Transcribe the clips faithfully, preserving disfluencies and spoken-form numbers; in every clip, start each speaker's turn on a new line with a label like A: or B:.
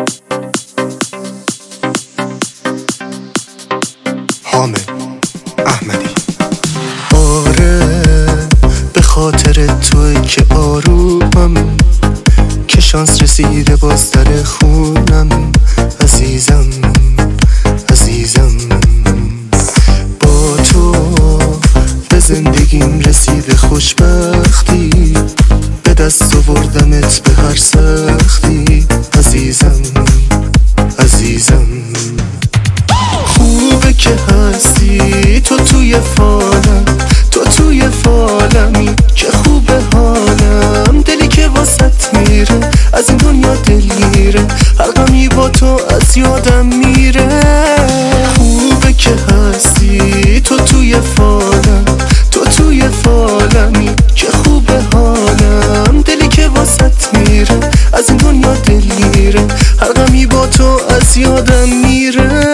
A: حامد احمدی. آره به خاطر توی که آرومم، که شانس رسیده باز در خونم. عزیزم عزیزم با تو به زندگیم رسیده خوشبختی، به دست آوردمت به هر سختی. عزیزم عزیزم خوبه که هستی تو توی فالم، تو توی فالمی که خوبه حالم. دلی که واسط میره از این دنیا دلیره، هر غمی با تو از یادم میره. خوبه که هستی تو توی فالم، تو توی فالمی که خوبه حالم. دلی که واسط میره از این دنیا دلیره، هر غمی با تو از یادم میره.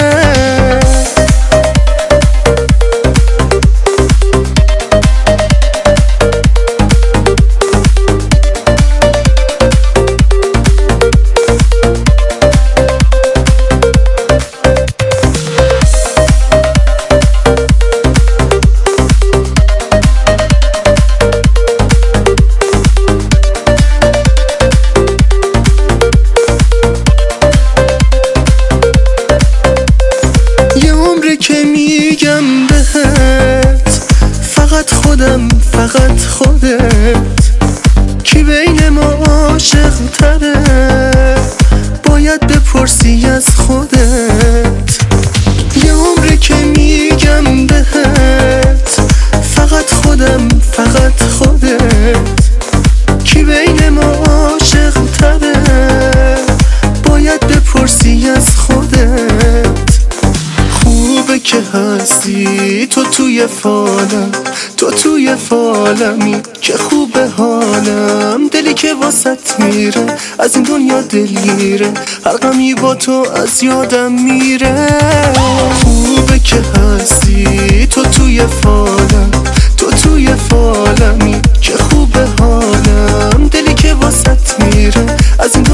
A: که میگم بهت فقط خودم، فقط خودت، کی بین ما عاشق تره باید بپرسی از خودت. یه عمره که میگم بهت فقط خودم، فقط خودت، کی بین ما عاشق تره باید بپرسی از خودت. خوبه که هستی تو توی فالم، تو توی فالمی که خوبه حالم. دلی که واسط میره از این دنیا دلیره، هر غمی با تو از یادم میره. خوبه که هستی تو توی فالم، تو توی فالمی که خوبه حالم. دلی که واسط میره از این